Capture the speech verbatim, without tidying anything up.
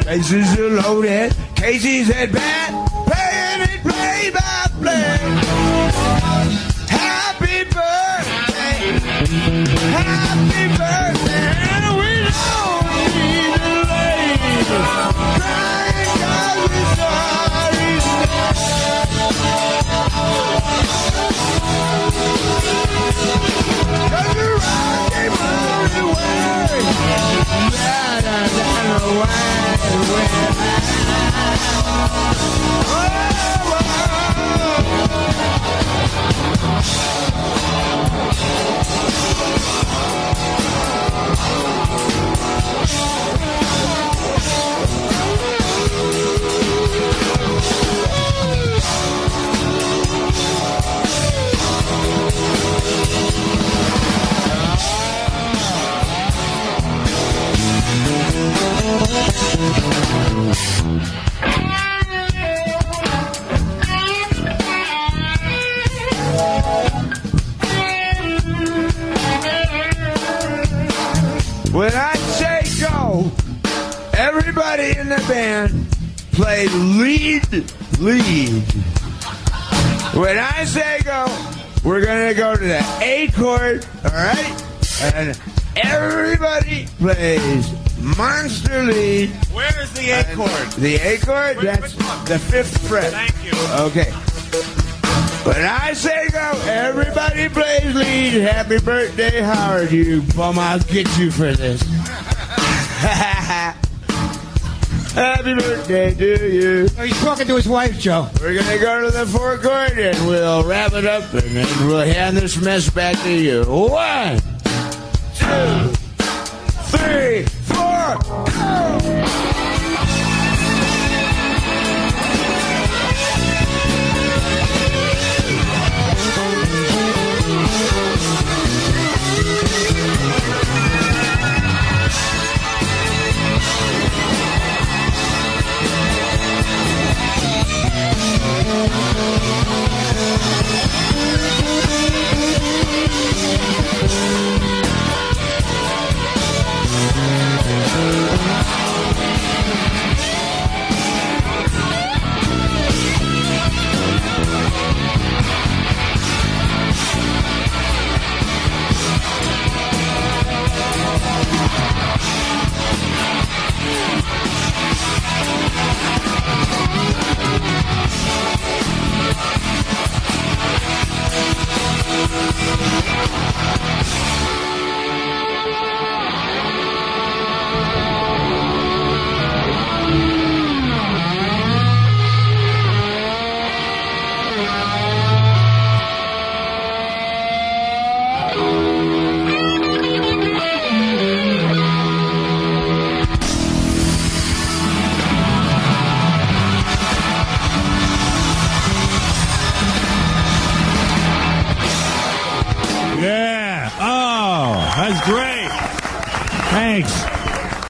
Bases are loaded. Casey's at bat. Playing it play by play. Happy birthday. Happy birthday. And we don't need a lady. Crying 'cause we're sorry. Cause the rock came on the way. Down, down, down the way, way back. Oh, when I say go, everybody in the band play lead, lead. When I say go, we're going to go to the A chord, all right? And everybody plays monster lead. Where is the A chord? The A chord? Where, That's the fifth fret. Thank you. Okay. When I say go, everybody plays lead. Happy birthday, Howard, you bum. I'll get you for this. Happy birthday to you. Oh, he's talking to his wife, Joe. We're going to go to the fourth chord and we'll wrap it up and then we'll hand this mess back to you. One, two, three, four, go!